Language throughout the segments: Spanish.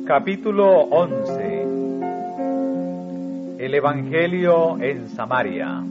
Capítulo 11. El Evangelio en Samaria.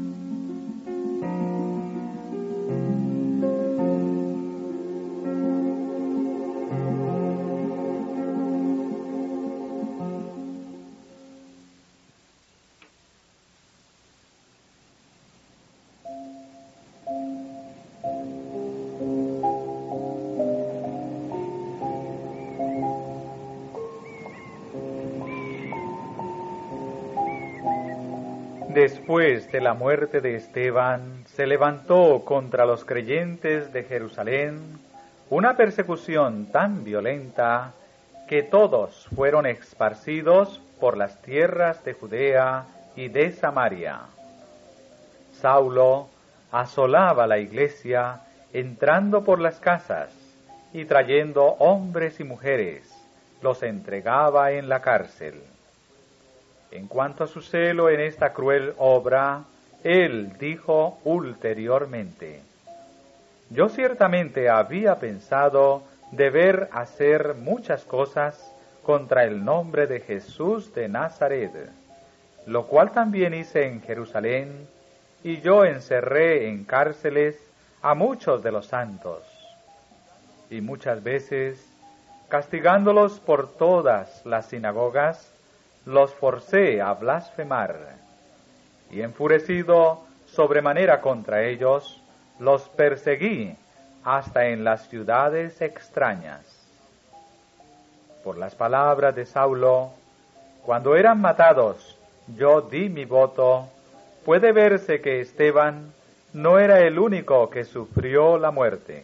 Después de la muerte de Esteban, se levantó contra los creyentes de Jerusalén una persecución tan violenta que todos fueron esparcidos por las tierras de Judea y de Samaria. Saulo asolaba la iglesia, entrando por las casas y trayendo hombres y mujeres, los entregaba en la cárcel. En cuanto a su celo en esta cruel obra, él dijo ulteriormente: yo ciertamente había pensado deber hacer muchas cosas contra el nombre de Jesús de Nazaret, lo cual también hice en Jerusalén, y yo encerré en cárceles a muchos de los santos. Y muchas veces, castigándolos por todas las sinagogas, los forcé a blasfemar, y enfurecido sobremanera contra ellos, los perseguí hasta en las ciudades extrañas. Por las palabras de Saulo, cuando eran matados, yo di mi voto. Puede verse que Esteban no era el único que sufrió la muerte.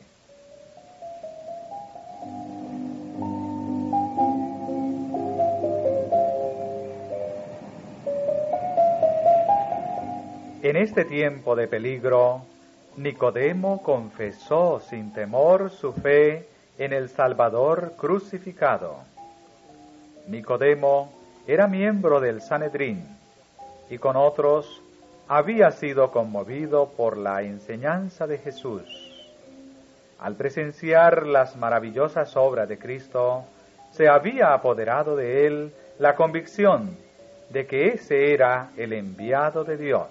En este tiempo de peligro, Nicodemo confesó sin temor su fe en el Salvador crucificado. Nicodemo era miembro del Sanedrín y con otros había sido conmovido por la enseñanza de Jesús. Al presenciar las maravillosas obras de Cristo, se había apoderado de él la convicción de que ese era el enviado de Dios.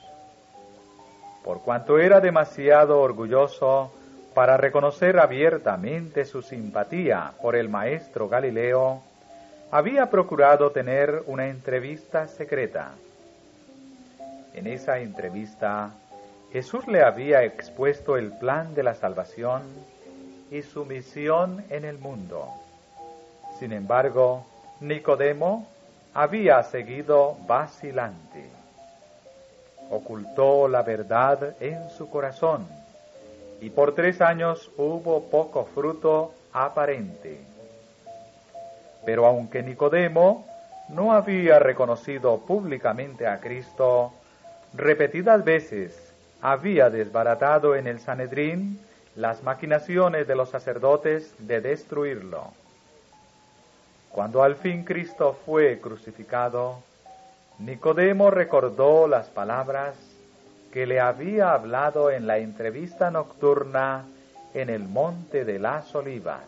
Por cuanto era demasiado orgulloso para reconocer abiertamente su simpatía por el maestro Galileo, había procurado tener una entrevista secreta. En esa entrevista, Jesús le había expuesto el plan de la salvación y su misión en el mundo. Sin embargo, Nicodemo había seguido vacilante. Ocultó la verdad en su corazón, y por 3 años hubo poco fruto aparente. Pero aunque Nicodemo no había reconocido públicamente a Cristo, repetidas veces había desbaratado en el Sanedrín las maquinaciones de los sacerdotes de destruirlo. Cuando al fin Cristo fue crucificado, Nicodemo recordó las palabras que le había hablado en la entrevista nocturna en el monte de las Olivas.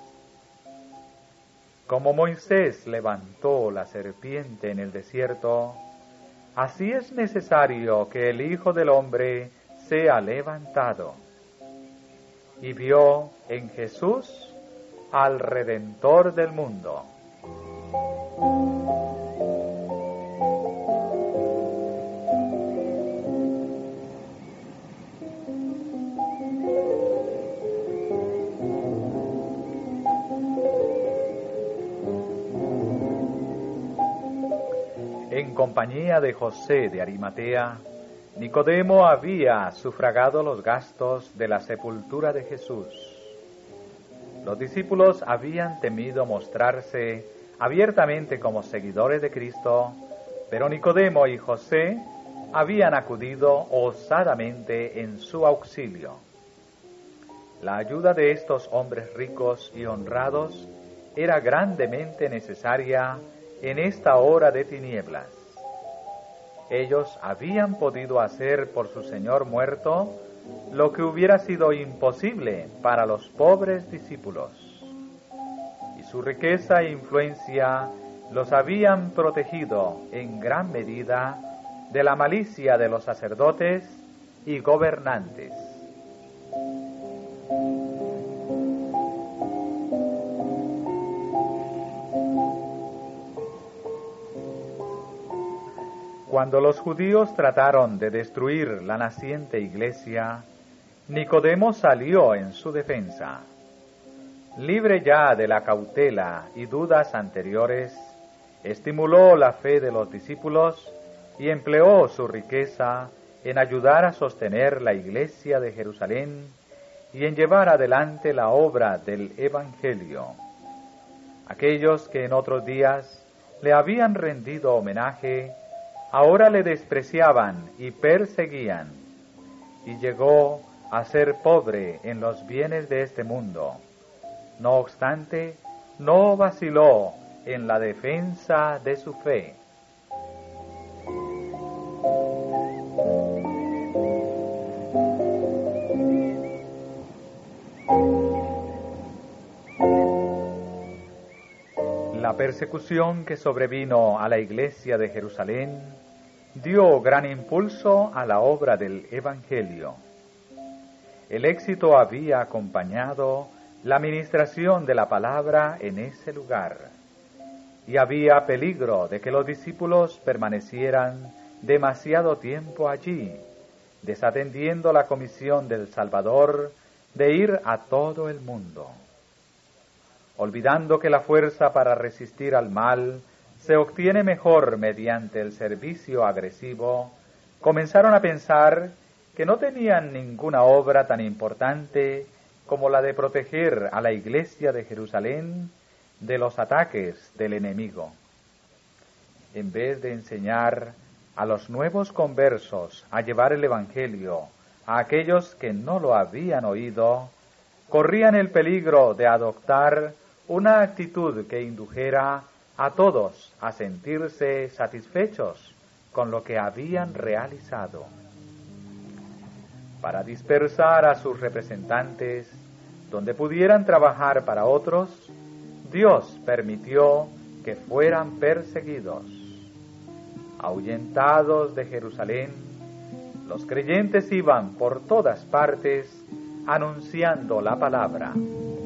Como Moisés levantó la serpiente en el desierto, así es necesario que el Hijo del Hombre sea levantado. Y vio en Jesús al Redentor del mundo. En compañía de José de Arimatea, Nicodemo había sufragado los gastos de la sepultura de Jesús. Los discípulos habían temido mostrarse abiertamente como seguidores de Cristo, pero Nicodemo y José habían acudido osadamente en su auxilio. La ayuda de estos hombres ricos y honrados era grandemente necesaria en esta hora de tinieblas. Ellos habían podido hacer por su Señor muerto lo que hubiera sido imposible para los pobres discípulos. su riqueza e influencia los habían protegido en gran medida de la malicia de los sacerdotes y gobernantes. Cuando los judíos trataron de destruir la naciente iglesia, Nicodemo salió en su defensa. Libre ya de la cautela y dudas anteriores, estimuló la fe de los discípulos y empleó su riqueza en ayudar a sostener la iglesia de Jerusalén y en llevar adelante la obra del Evangelio. Aquellos que en otros días le habían rendido homenaje, ahora le despreciaban y perseguían, y llegó a ser pobre en los bienes de este mundo. No obstante, no vaciló en la defensa de su fe. La persecución que sobrevino a la iglesia de Jerusalén dio gran impulso a la obra del Evangelio. El éxito había acompañado la ministración de la palabra en ese lugar, y había peligro de que los discípulos permanecieran demasiado tiempo allí, desatendiendo la comisión del Salvador de ir a todo el mundo. Olvidando que la fuerza para resistir al mal se obtiene mejor mediante el servicio agresivo, comenzaron a pensar que no tenían ninguna obra tan importante como la de proteger a la iglesia de Jerusalén de los ataques del enemigo. En vez de enseñar a los nuevos conversos a llevar el Evangelio a aquellos que no lo habían oído, corrían el peligro de adoptar una actitud que indujera a todos a sentirse satisfechos con lo que habían realizado. Para dispersar a sus representantes donde pudieran trabajar para otros, Dios permitió que fueran perseguidos. Ahuyentados de Jerusalén, los creyentes iban por todas partes anunciando la palabra.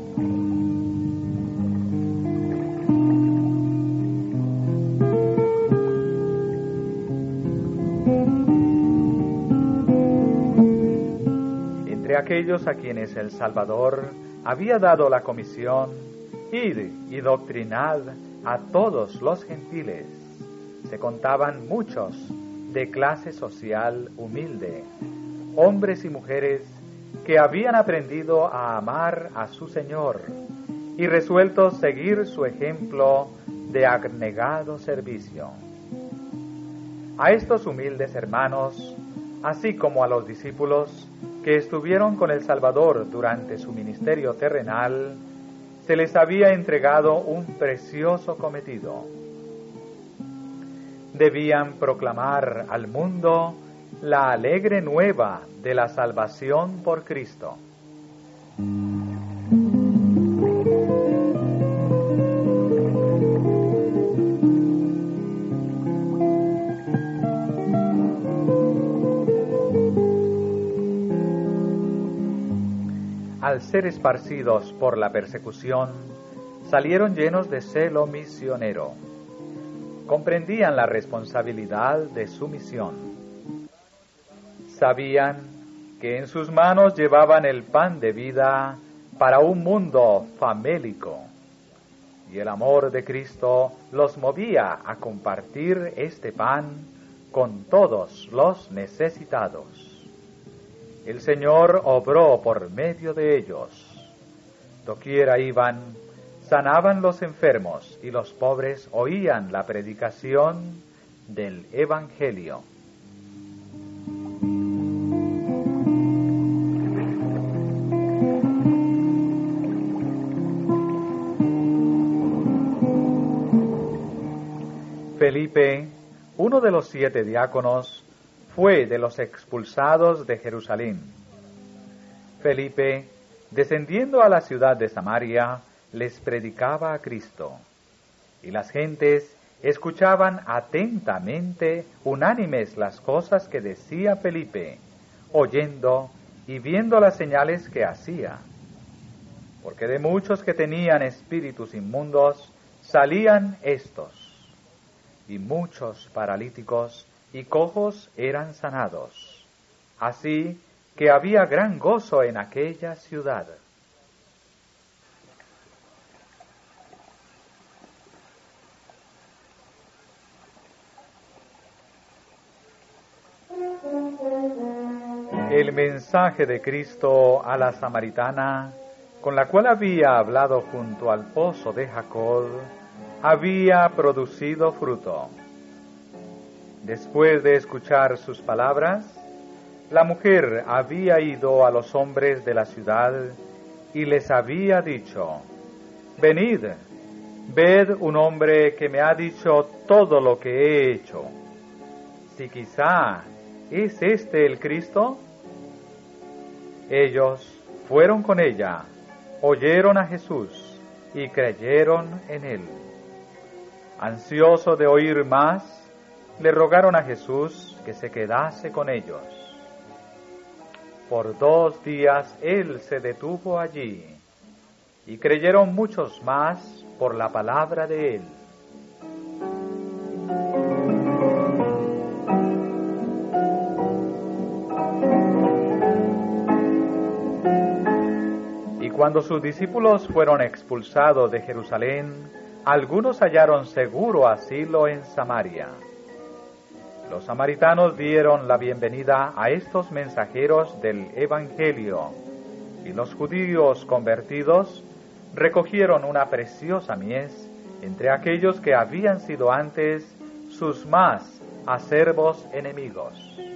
Entre aquellos a quienes el Salvador había dado la comisión, id y doctrinad a todos los gentiles, se contaban muchos de clase social humilde, hombres y mujeres que habían aprendido a amar a su Señor y resueltos seguir su ejemplo de abnegado servicio. A estos humildes hermanos, así como a los discípulos que estuvieron con el Salvador durante su ministerio terrenal, se les había entregado un precioso cometido. Debían proclamar al mundo la alegre nueva de la salvación por Cristo. Al ser esparcidos por la persecución, salieron llenos de celo misionero. Comprendían la responsabilidad de su misión. Sabían que en sus manos llevaban el pan de vida para un mundo famélico, y el amor de Cristo los movía a compartir este pan con todos los necesitados. El Señor obró por medio de ellos. Doquiera iban, sanaban los enfermos y los pobres oían la predicación del Evangelio. Felipe, uno de los 7 diáconos, fue de los expulsados de Jerusalén. Felipe, descendiendo a la ciudad de Samaria, les predicaba a Cristo, y las gentes escuchaban atentamente, unánimes, las cosas que decía Felipe, oyendo y viendo las señales que hacía. Porque de muchos que tenían espíritus inmundos salían éstos, y muchos paralíticos y cojos eran sanados. Así que había gran gozo en aquella ciudad. El mensaje de Cristo a la samaritana, con la cual había hablado junto al pozo de Jacob, había producido fruto. Después de escuchar sus palabras, la mujer había ido a los hombres de la ciudad y les había dicho: «Venid, ved un hombre que me ha dicho todo lo que he hecho. Si quizá es este el Cristo». Ellos fueron con ella, oyeron a Jesús y creyeron en él. Ansioso de oír más, le rogaron a Jesús que se quedase con ellos. Por 2 días él se detuvo allí, y creyeron muchos más por la palabra de él. Y cuando sus discípulos fueron expulsados de Jerusalén, algunos hallaron seguro asilo en Samaria. Los samaritanos dieron la bienvenida a estos mensajeros del Evangelio, y los judíos convertidos recogieron una preciosa mies entre aquellos que habían sido antes sus más acervos enemigos.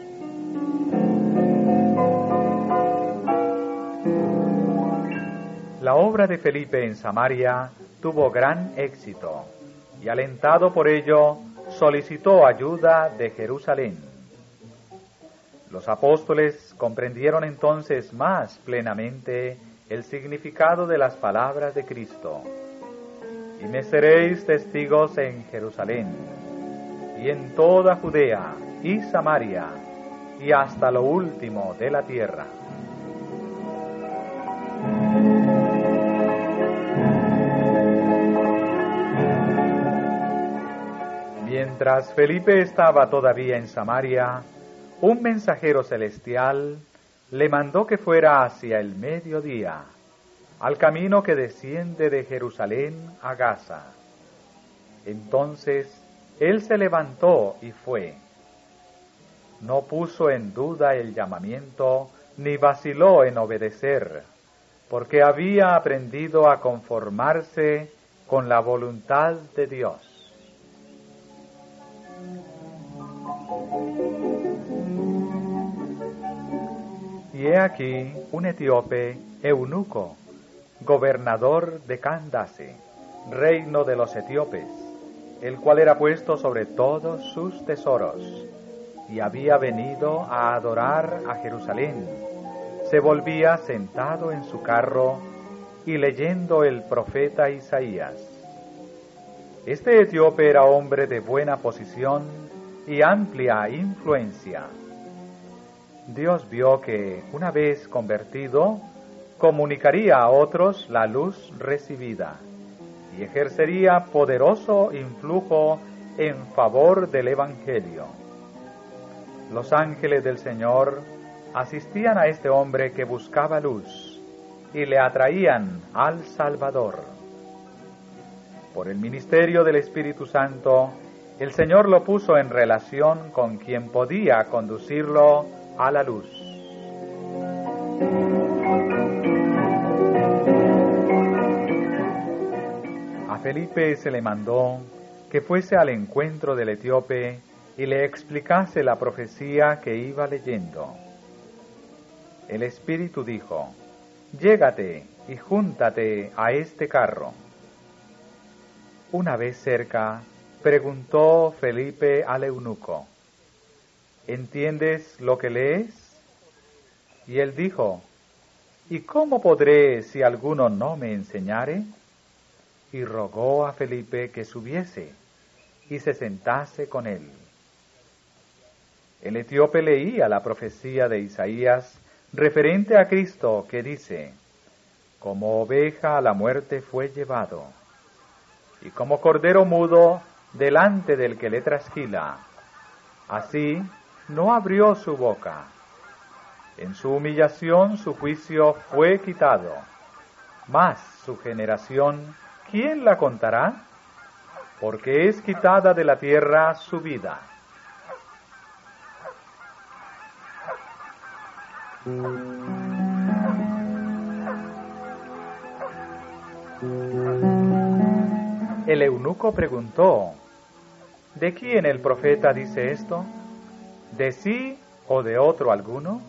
La obra de Felipe en Samaria tuvo gran éxito, y alentado por ello, solicitó ayuda de Jerusalén. Los apóstoles comprendieron entonces más plenamente el significado de las palabras de Cristo. Y me seréis testigos en Jerusalén, y en toda Judea y Samaria, y hasta lo último de la tierra. Mientras Felipe estaba todavía en Samaria, un mensajero celestial le mandó que fuera hacia el mediodía, al camino que desciende de Jerusalén a Gaza. Entonces él se levantó y fue. No puso en duda el llamamiento, ni vaciló en obedecer, porque había aprendido a conformarse con la voluntad de Dios. Y he aquí un etíope, eunuco, gobernador de Candace, reino de los etíopes, el cual era puesto sobre todos sus tesoros, y había venido a adorar a Jerusalén. Se volvía sentado en su carro y leyendo el profeta Isaías. Este etíope era hombre de buena posición y amplia influencia. Dios vio que, una vez convertido, comunicaría a otros la luz recibida y ejercería poderoso influjo en favor del Evangelio. Los ángeles del Señor asistían a este hombre que buscaba luz y le atraían al Salvador. Por el ministerio del Espíritu Santo, el Señor lo puso en relación con quien podía conducirlo a la luz. A Felipe se le mandó que fuese al encuentro del etíope y le explicase la profecía que iba leyendo. El Espíritu dijo: «Llégate y júntate a este carro». Una vez cerca, preguntó Felipe al eunuco: «¿Entiendes lo que lees?». Y él dijo: «¿Y cómo podré si alguno no me enseñare?». y rogó a Felipe que subiese y se sentase con él. El etíope leía la profecía de Isaías referente a Cristo, que dice: como oveja a la muerte fue llevado, y como cordero mudo delante del que le trasquila, así no abrió su boca. En su humillación su juicio fue quitado. Mas su generación, ¿quién la contará? Porque es quitada de la tierra su vida. El eunuco preguntó: ¿de quién el profeta dice esto? ¿De sí o de otro alguno?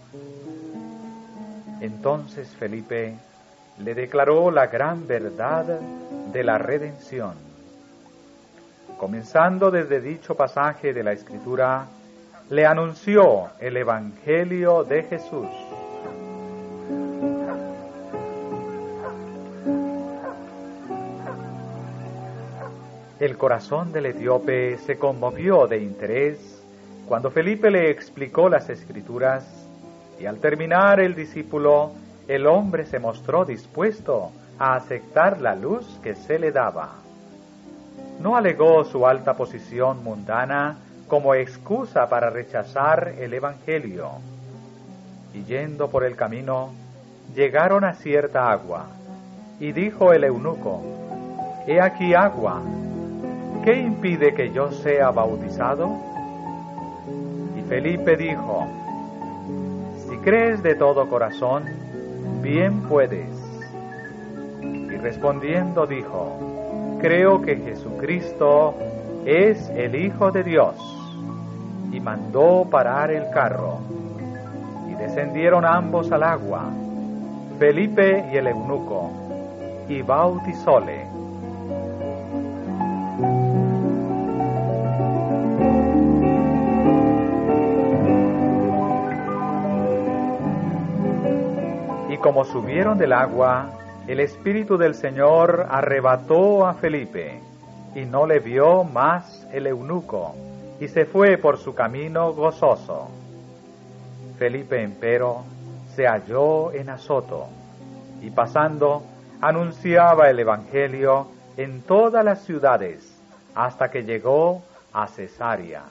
Entonces Felipe le declaró la gran verdad de la redención. Comenzando desde dicho pasaje de la Escritura, le anunció el Evangelio de Jesús. El corazón del etíope se conmovió de interés cuando Felipe le explicó las Escrituras, y al terminar el discípulo, el hombre se mostró dispuesto a aceptar la luz que se le daba. No alegó su alta posición mundana como excusa para rechazar el Evangelio. Y yendo por el camino, llegaron a cierta agua, y dijo el eunuco: «He aquí agua, ¿qué impide que yo sea bautizado?» Y Felipe dijo: «Si crees de todo corazón, bien puedes». Y respondiendo dijo: «Creo que Jesucristo es el Hijo de Dios». Y mandó parar el carro, y descendieron ambos al agua, Felipe y el eunuco, y bautizóle. Y como subieron del agua, el Espíritu del Señor arrebató a Felipe, y no le vio más el eunuco, y se fue por su camino gozoso. Felipe, empero, se halló en Azoto, y pasando, anunciaba el Evangelio en todas las ciudades, hasta que llegó a Cesarea.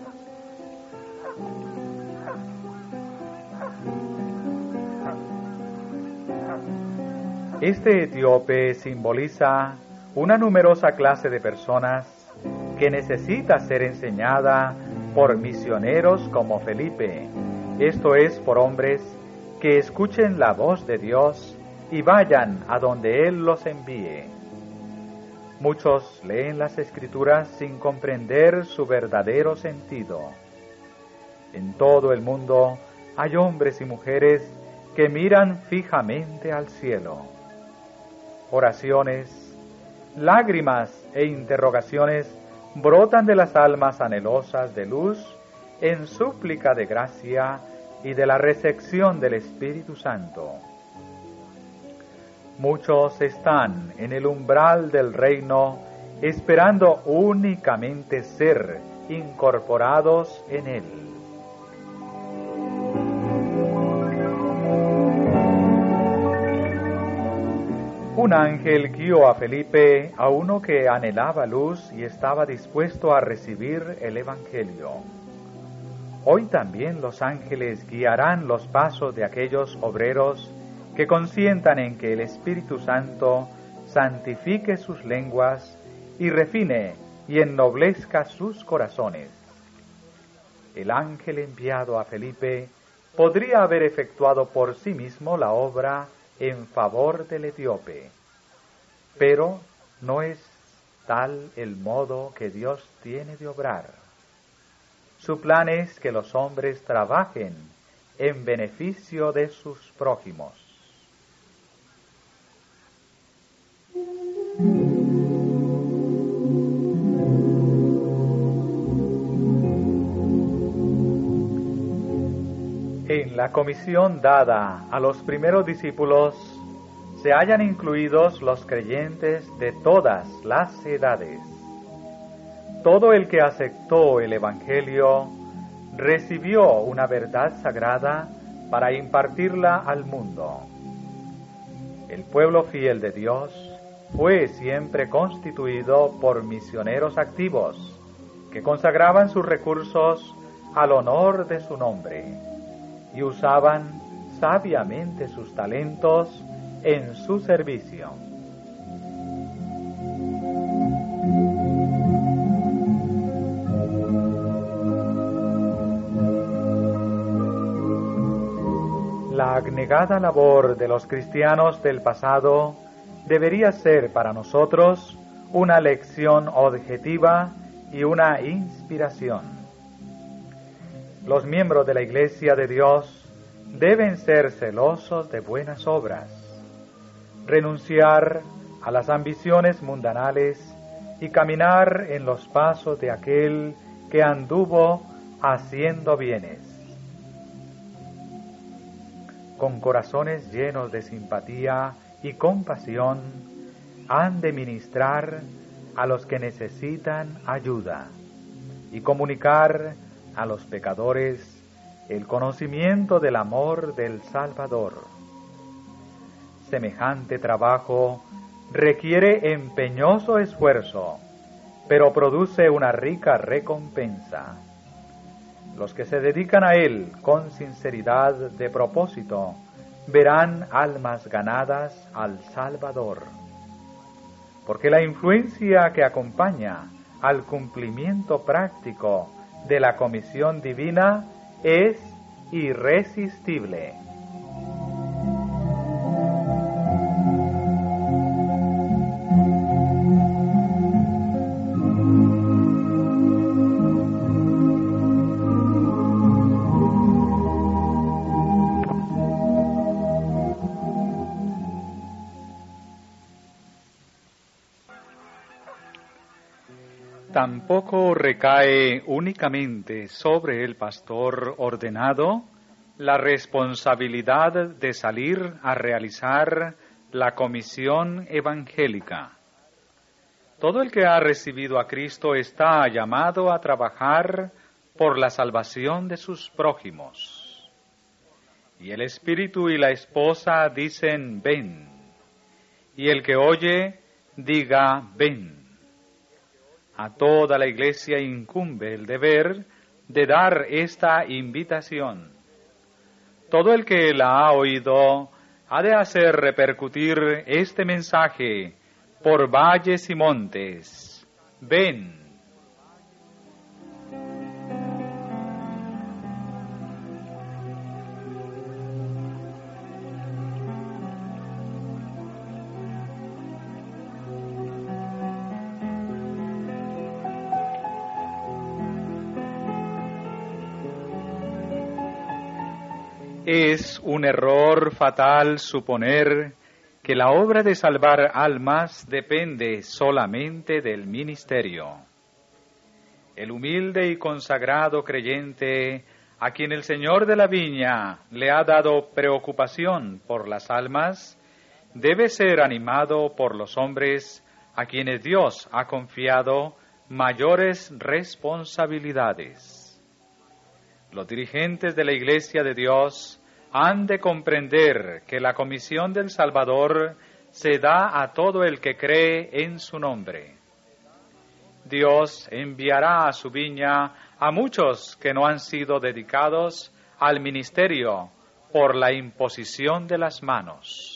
Este etíope simboliza una numerosa clase de personas que necesita ser enseñada por misioneros como Felipe, esto es, por hombres que escuchen la voz de Dios y vayan a donde Él los envíe. Muchos leen las Escrituras sin comprender su verdadero sentido. En todo el mundo hay hombres y mujeres que miran fijamente al cielo. Oraciones, lágrimas e interrogaciones brotan de las almas anhelosas de luz en súplica de gracia y de la recepción del Espíritu Santo. Muchos están en el umbral del reino esperando únicamente ser incorporados en él. Un ángel guió a Felipe, a uno que anhelaba luz y estaba dispuesto a recibir el Evangelio. Hoy también los ángeles guiarán los pasos de aquellos obreros que consientan en que el Espíritu Santo santifique sus lenguas y refine y ennoblezca sus corazones. El ángel enviado a Felipe podría haber efectuado por sí mismo la obra en favor del etíope, pero no es tal el modo que Dios tiene de obrar. Su plan es que los hombres trabajen en beneficio de sus prójimos. En la comisión dada a los primeros discípulos se hallan incluidos los creyentes de todas las edades. Todo el que aceptó el Evangelio recibió una verdad sagrada para impartirla al mundo. El pueblo fiel de Dios fue siempre constituido por misioneros activos que consagraban sus recursos al honor de su nombre y usaban sabiamente sus talentos en su servicio. La abnegada labor de los cristianos del pasado debería ser para nosotros una lección objetiva y una inspiración. Los miembros de la Iglesia de Dios deben ser celosos de buenas obras, renunciar a las ambiciones mundanales y caminar en los pasos de aquel que anduvo haciendo bienes. Con corazones llenos de simpatía y compasión, han de ministrar a los que necesitan ayuda y comunicar a los pecadores el conocimiento del amor del Salvador. Semejante trabajo requiere empeñoso esfuerzo, pero produce una rica recompensa. Los que se dedican a él con sinceridad de propósito verán almas ganadas al Salvador, porque la influencia que acompaña al cumplimiento práctico de la comisión divina es irresistible. Tampoco recae únicamente sobre el pastor ordenado la responsabilidad de salir a realizar la comisión evangélica. Todo el que ha recibido a Cristo está llamado a trabajar por la salvación de sus prójimos. Y el Espíritu y la esposa dicen, ven. Y el que oye, diga, ven. A toda la Iglesia incumbe el deber de dar esta invitación. Todo el que la ha oído ha de hacer repercutir este mensaje por valles y montes. Ven. Es un error fatal suponer que la obra de salvar almas depende solamente del ministerio. El humilde y consagrado creyente, a quien el Señor de la viña le ha dado preocupación por las almas, debe ser animado por los hombres a quienes Dios ha confiado mayores responsabilidades. Los dirigentes de la Iglesia de Dios han de comprender que la comisión del Salvador se da a todo el que cree en su nombre. Dios enviará a su viña a muchos que no han sido dedicados al ministerio por la imposición de las manos.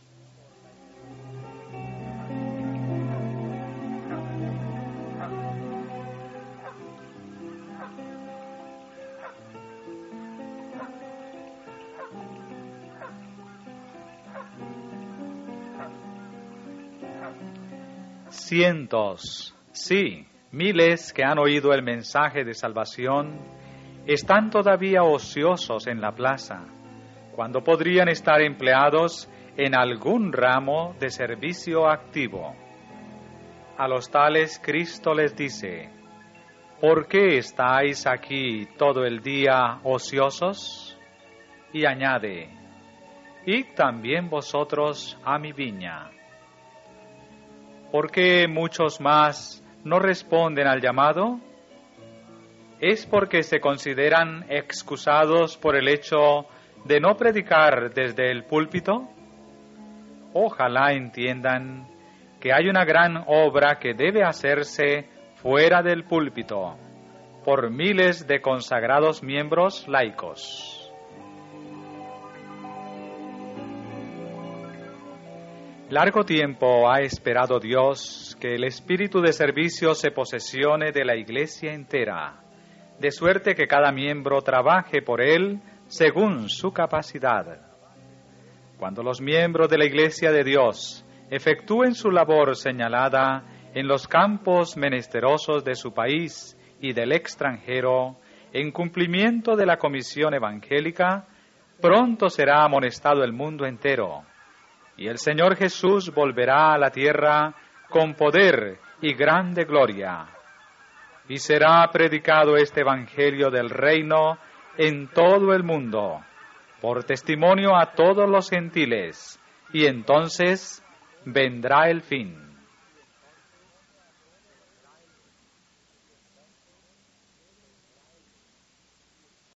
Cientos, sí, miles que han oído el mensaje de salvación están todavía ociosos en la plaza, cuando podrían estar empleados en algún ramo de servicio activo. A los tales Cristo les dice, ¿por qué estáis aquí todo el día ociosos? Y añade, id también vosotros a mi viña. ¿Por qué muchos más no responden al llamado? ¿Es porque se consideran excusados por el hecho de no predicar desde el púlpito? Ojalá entiendan que hay una gran obra que debe hacerse fuera del púlpito, por miles de consagrados miembros laicos. Largo tiempo ha esperado Dios que el espíritu de servicio se posesione de la Iglesia entera, de suerte que cada miembro trabaje por él según su capacidad. Cuando los miembros de la Iglesia de Dios efectúen su labor señalada en los campos menesterosos de su país y del extranjero, en cumplimiento de la comisión evangélica, pronto será amonestado el mundo entero, y el Señor Jesús volverá a la tierra con poder y grande gloria, y será predicado este evangelio del reino en todo el mundo, por testimonio a todos los gentiles, y entonces vendrá el fin.